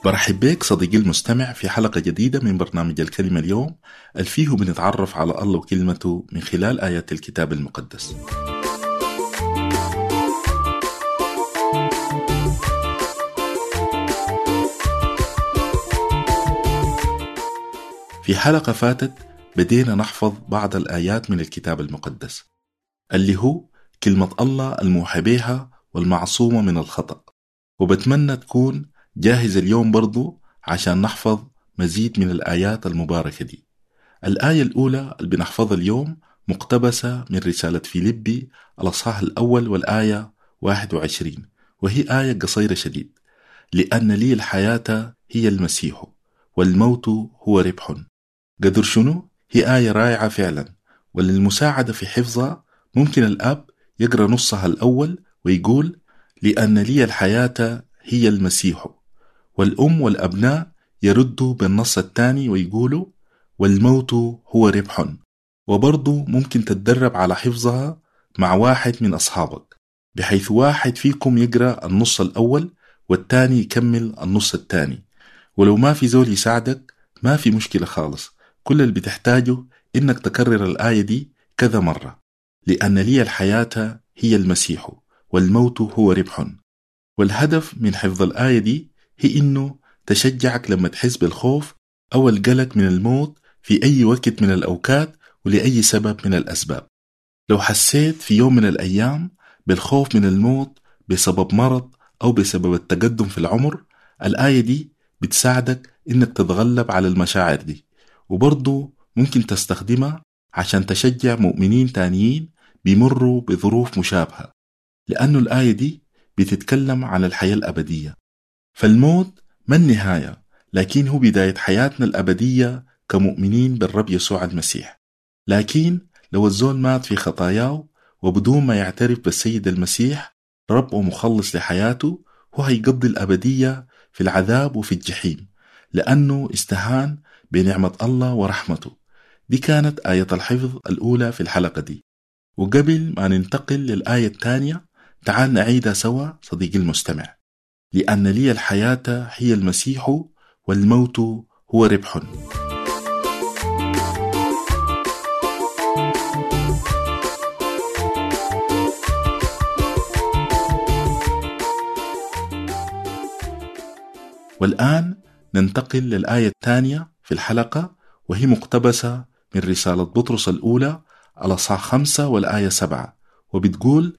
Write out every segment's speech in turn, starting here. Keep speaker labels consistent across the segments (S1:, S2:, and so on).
S1: برحب بك صديقي المستمع في حلقة جديدة من برنامج الكلمة اليوم فيه بنتعرف على الله وكلمته من خلال آيات الكتاب المقدس. في حلقة فاتت بدينا نحفظ بعض الآيات من الكتاب المقدس اللي هو كلمة الله الموحى بها والمعصومة من الخطأ، وبتمنى تكون جاهز اليوم برضو عشان نحفظ مزيد من الآيات المباركة دي. الآية الأولى اللي بنحفظها اليوم مقتبسة من رسالة فيليبي الأصحاح الأول والآية 21، وهي آية قصيرة شديد: لأن لي الحياة هي المسيح والموت هو ربح. قدر شنو؟ هي آية رائعة فعلا، وللمساعدة في حفظها ممكن الأب يقرأ نصها الأول ويقول: لأن لي الحياة هي المسيح، والأم والأبناء يردوا بالنص الثاني ويقولوا: والموت هو ربح. وبرضو ممكن تتدرب على حفظها مع واحد من أصحابك، بحيث واحد فيكم يقرأ النص الأول والتاني يكمل النص الثاني. ولو ما في زول يساعدك ما في مشكلة خالص، كل اللي بتحتاجه إنك تكرر الآية دي كذا مرة: لأن لي الحياة هي المسيح والموت هو ربح. والهدف من حفظ الآية دي هي إنه تشجعك لما تحس بالخوف أو القلق من الموت في أي وقت من الأوقات ولأي سبب من الأسباب. لو حسيت في يوم من الأيام بالخوف من الموت بسبب مرض أو بسبب التقدم في العمر، الآية دي بتساعدك إنك تتغلب على المشاعر دي، وبرضو ممكن تستخدمها عشان تشجع مؤمنين تانيين بيمروا بظروف مشابهة، لأنه الآية دي بتتكلم عن الحياة الأبدية. فالموت ما النهاية، لكن هو بداية حياتنا الأبدية كمؤمنين بالرب يسوع المسيح. لكن لو الزول مات في خطاياه وبدون ما يعترف بالسيد المسيح رب ومخلص لحياته، هو هيقضي الأبدية في العذاب وفي الجحيم، لأنه استهان بنعمة الله ورحمته. دي كانت آية الحفظ الأولى في الحلقة دي. وقبل ما ننتقل للآية الثانية تعال نعيدها سوا صديقي المستمع: لأن لي الحياة هي المسيح والموت هو ربح. والآن ننتقل للآية الثانية في الحلقة، وهي مقتبسة من رسالة بطرس الأولى الأصحاح 5 والآية 7، وبتقول: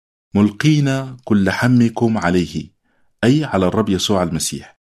S1: ملقين كل حمكم عليه، أي على الرب يسوع المسيح،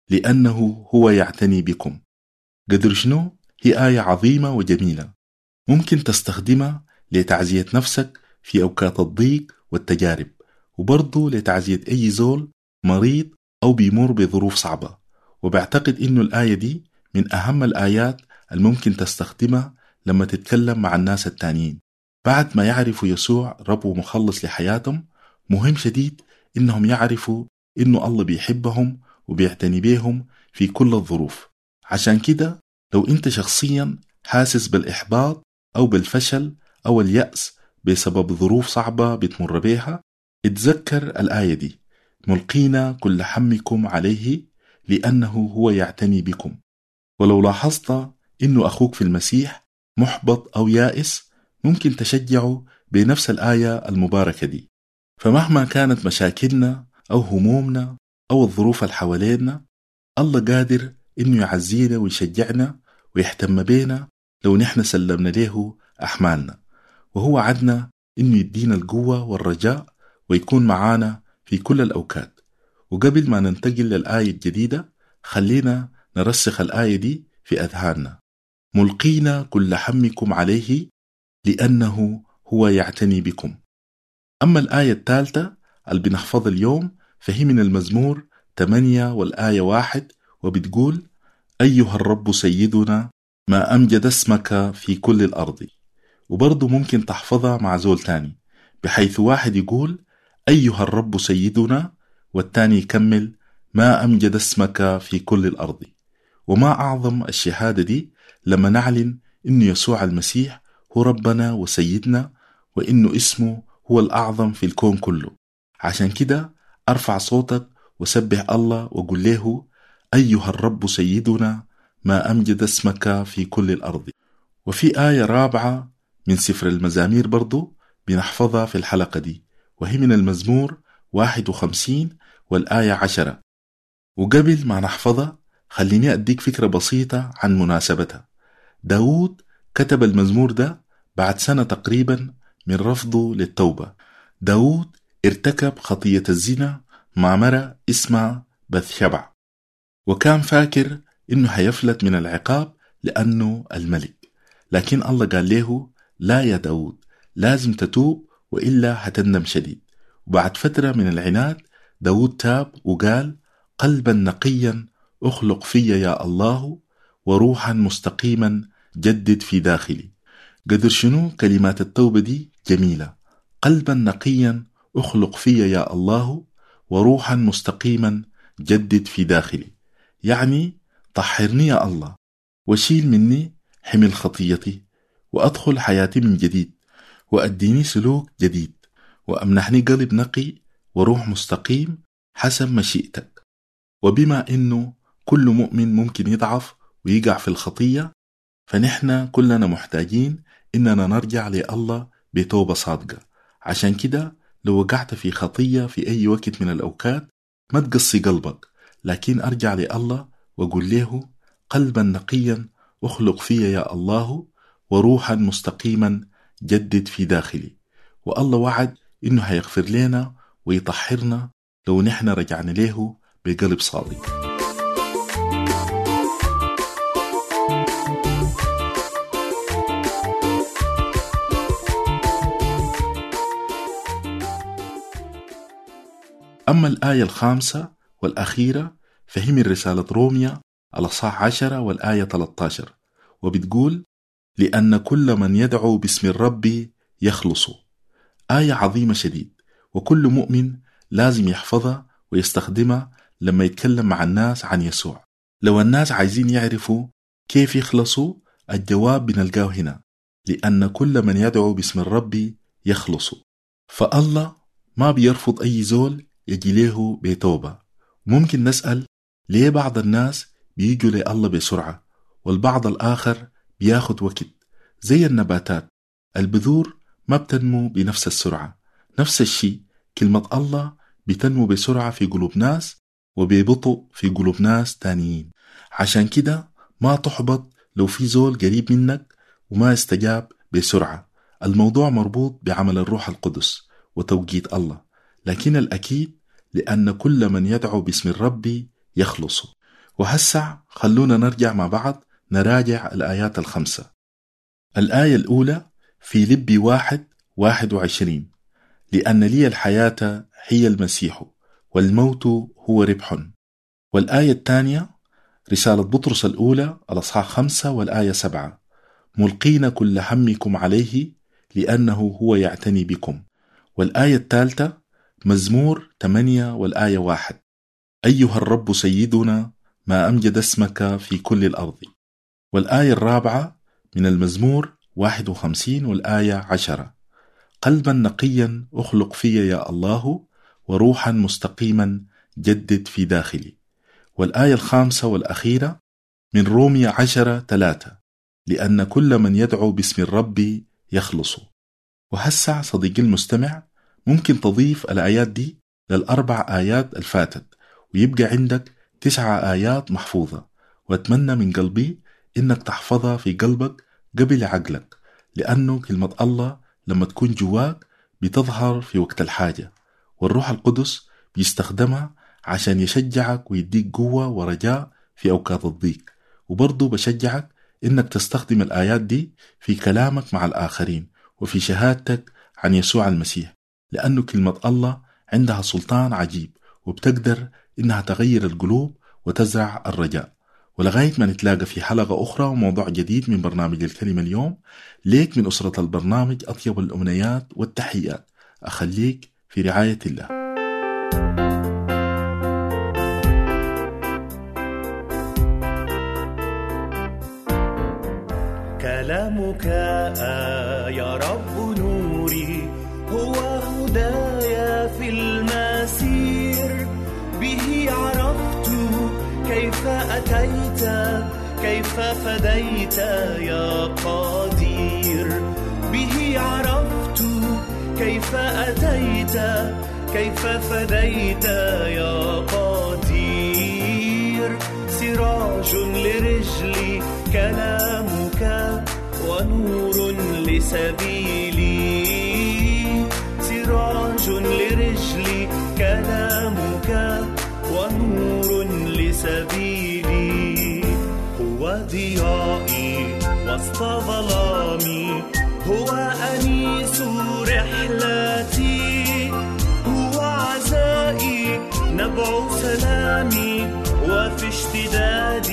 S1: لأنه هو يعتني بكم. قدر شنو؟ هي آية عظيمة وجميلة، ممكن تستخدمها لتعزية نفسك في أوقات الضيق والتجارب، وبرضو لتعزية أي زول مريض أو بيمر بظروف صعبة. وبعتقد إنه الآية دي من أهم الآيات الممكن تستخدمها لما تتكلم مع الناس التانيين بعد ما يعرفوا يسوع رب ومخلص لحياتهم. مهم شديد إنهم يعرفوا إنه الله بيحبهم وبيعتني بيهم في كل الظروف. عشان كده لو أنت شخصيا حاسس بالإحباط أو بالفشل أو اليأس بسبب ظروف صعبة بتمر بيها، اتذكر الآية دي: ملقين كل حمكم عليه لأنه هو يعتني بكم. ولو لاحظت إنه أخوك في المسيح محبط أو يائس، ممكن تشجعه بنفس الآية المباركة دي. فمهما كانت مشاكلنا أو همومنا أو الظروف اللي حوالينا، الله قادر إنه يعزينا ويشجعنا ويهتم بينا لو نحن سلمنا له أحمالنا، وهو عدنا إنه يدينا القوة والرجاء ويكون معانا في كل الأوقات. وقبل ما ننتقل للآية الجديدة خلينا نرسخ الآية دي في أذهاننا: ملقين كل حمكم عليه لأنه هو يعتني بكم. أما الآية الثالثة اللي بنحفظ اليوم فهي من المزمور 8 والآية 1، وبتقول: أيها الرب سيدنا ما أمجد اسمك في كل الأرض. وبرضو ممكن تحفظها مع زول تاني، بحيث واحد يقول أيها الرب سيدنا والتاني يكمل ما أمجد اسمك في كل الأرض. وما أعظم الشهادة دي لما نعلن إنه يسوع المسيح هو ربنا وسيدنا، وإنه اسمه هو الأعظم في الكون كله. عشان كده أرفع صوتك وسبح الله وقل له: أيها الرب سيدنا ما أمجد اسمك في كل الأرض. وفي آية رابعة من سفر المزامير برضو بنحفظها في الحلقة دي، وهي من المزمور 51 والآية 10. وقبل ما نحفظها خليني أديك فكرة بسيطة عن مناسبتها. داود كتب المزمور ده بعد سنة تقريبا من رفضه للتوبة. داود ارتكب خطية الزنا مع مرة اسمها بثشبع، وكان فاكر إنه هيفلت من العقاب لأنه الملك، لكن الله قال له لا يا داود، لازم تتوب وإلا هتندم شديد. وبعد فترة من العناد داود تاب وقال قلبا نقيا أخلق في يا الله وروحا مستقيما جدد في داخلي. قدر شنو كلمات التوبة دي جميلة. قلبا نقيا أخلق في يا الله وروحا مستقيما جدد في داخلي، يعني طهرني يا الله وشيل مني حمل خطيتي وأدخل حياتي من جديد، وأديني سلوك جديد، وأمنحني قلب نقي وروح مستقيم حسب مشيئتك. وبما إنه كل مؤمن ممكن يضعف ويقع في الخطية، فنحن كلنا محتاجين إننا نرجع لله بتوبة صادقة. عشان كده لو وقعت في خطية في أي وقت من الأوقات ما تقصي قلبك، لكن أرجع لله وقول له قلبا نقيا أخلق في يا الله وروحا مستقيما جدد في داخلي. والله وعد إنه هيغفر لنا ويطهرنا لو نحن رجعنا له بقلب صادق. أما الآية الخامسة والأخيرة فهي من رسالة روميا الأصحاح 10 والآية 13، وبتقول لأن كل من يدعو باسم الرب يخلص. آية عظيمة شديد، وكل مؤمن لازم يحفظها ويستخدمها لما يتكلم مع الناس عن يسوع. لو الناس عايزين يعرفوا كيف يخلصوا، الجواب بنلقاه هنا، لأن كل من يدعو باسم الرب يخلص. فالله ما بيرفض أي زول يجي له بتوبة. ممكن نسأل ليه بعض الناس بيجوا لله بسرعة والبعض الآخر بياخد وقت؟ زي النباتات، البذور ما بتنمو بنفس السرعة. نفس الشيء كلمة الله بتنمو بسرعة في قلوب ناس وببطء في قلوب ناس تانيين. عشان كده ما تحبط لو في زول قريب منك وما استجاب بسرعة. الموضوع مربوط بعمل الروح القدس وتوقيت الله، لكن الأكيد لأن كل من يدعو باسم الرب يخلص. وهسع خلونا نرجع مع بعض نراجع الآيات الخمسة. الآية الأولى في لبي 1:21 لأن لي الحياة هي المسيح والموت هو ربح. والآية الثانية رسالة بطرس الأولى الأصحاح 5 والآية 7 ملقين كل همكم عليه لأنه هو يعتني بكم. والآية الثالثة مزمور 8 والآية 1 أيها الرب سيدنا ما أمجد اسمك في كل الأرض. والآية الرابعة من المزمور 51 والآية 10 قلبا نقيا أخلق في يا الله وروحا مستقيما جدد في داخلي. والآية الخامسة والأخيرة من روميا 10:3 لأن كل من يدعو باسم الرب يخلص. وهسع صديقي المستمع ممكن تضيف الآيات دي للأربع آيات الفاتت ويبقى عندك 9 آيات محفوظة. وأتمنى من قلبي إنك تحفظها في قلبك قبل عقلك، لأنه كلمة الله لما تكون جواك بتظهر في وقت الحاجة، والروح القدس بيستخدمها عشان يشجعك ويديك قوة ورجاء في أوقات الضيق. وبرضو بشجعك إنك تستخدم الآيات دي في كلامك مع الآخرين وفي شهادتك عن يسوع المسيح، لأنه كلمة الله عندها سلطان عجيب وبتقدر إنها تغير القلوب وتزرع الرجاء. ولغاية ما نتلاقى في حلقة أخرى وموضوع جديد من برنامج الكلمة اليوم، ليك من أسرة البرنامج أطيب الأمنيات والتحيات. أخليك في رعاية الله.
S2: كلامك يا رب نوري هو هدايا في المسير، به عرفت كيف أتيت كيف فديت يا قدير. به عرفت كيف أتيت كيف فديت يا قدير. سراج لرجلي كلامك ونور لسبيلي. سراج لرجلي كلامك ونور لسبيلي. هو ضيائي وسط ظلامي، هو أنيس رحلتي، هو عزائي نبع سلامي وفي اشتداد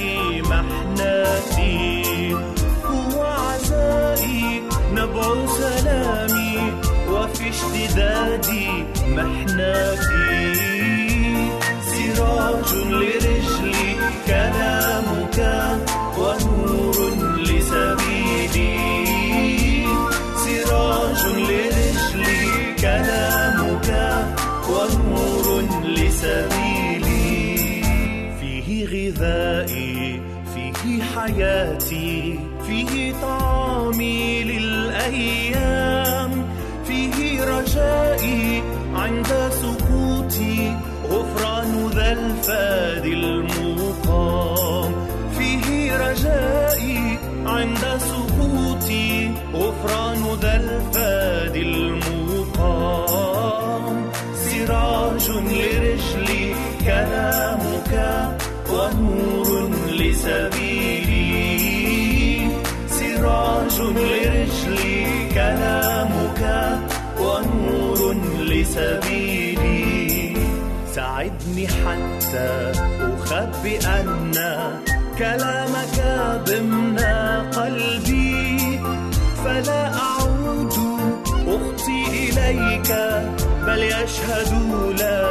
S2: محنتي. هو عزائي نبع سلامي وفي اشتداد محنتي. سراج لرجلي كلامك ونور لسبيلي. سراج لرجلي كلامك ونور لسبيلي. فيه غذائي فيه حياتي، فيه طعامي للأيام. فيه رجائي عند سقوطي، غفران ذا الفادي المقام. فيه رجائي عند سقوطي، غفران ذا الفادي المقام. سراج لرجلي كلامك ونور لسبيلي. سراج لرجلي كلامك ونور لسبيلي. ساعدني حتى أخبئ أن كلامك ضمن قلبي، فلا أعود أخطي إليك بل يشهد لك